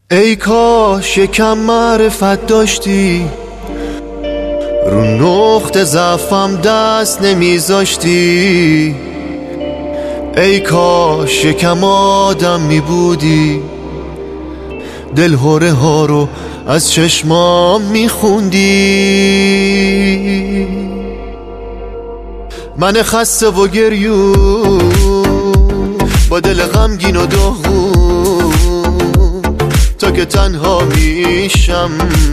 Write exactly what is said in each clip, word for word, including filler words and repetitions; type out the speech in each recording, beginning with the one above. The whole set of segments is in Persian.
ای کاش یکم معرفت داشتی، رو نقط ضعفم دست نمیذاشتی. ای کاش یکم آدم میبودی، دلهره ها رو از چشمام میخوندی. من خسته و گریون با دل غمگین و داغون، تا که تنها میشم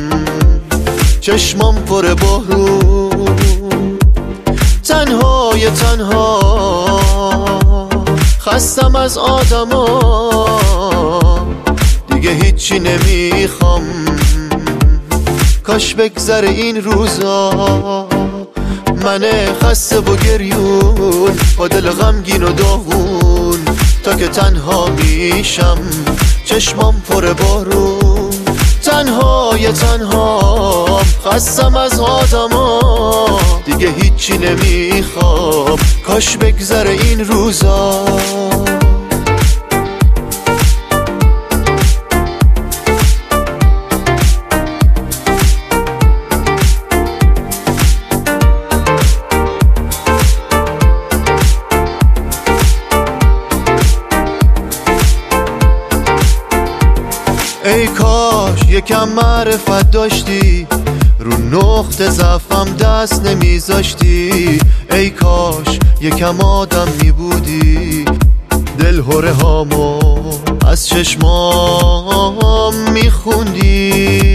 چشمام پر بارون. تنهای تنها خستم از آدما، دیگه هیچی نمیخوام، کاش بگذره این روزا. من خسته و گریون با دل غمگین و داغون، تا که تنها میشم چشمام پر بارون. تنهای تنها خستم از آدما، دیگه هیچی نمیخوام، کاش بگذره این روزا. ای کاش یکم معرفت داشتی، رو نقط ضعفم دست نمیذاشتی. ای کاش یکم آدم میبودی، دلهره هامو از چشمام میخوندی.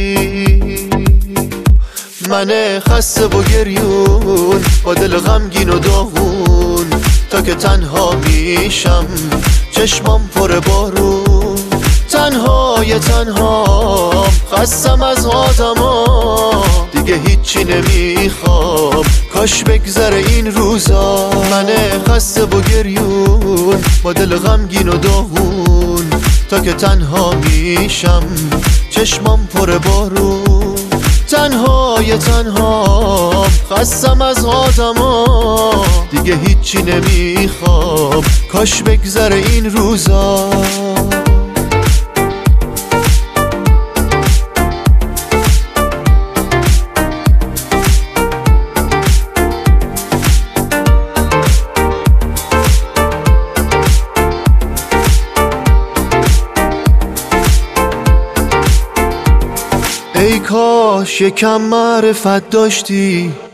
من خسته و گریون با دل غمگین و داغون، تا که تنها میشم چشمام پر بارون. تنهای تنها خستم از آدما، دیگه هیچی نمیخوام، کاش بگذره این روزا. من خسته و گریون با دل غمگین و داغون، تا که تنها میشم چشمام پر بارون. تنهای تنها خستم از آدما، دیگه هیچی نمیخوام، کاش بگذره این روزا. ای کاش یکم معرفت داشتی،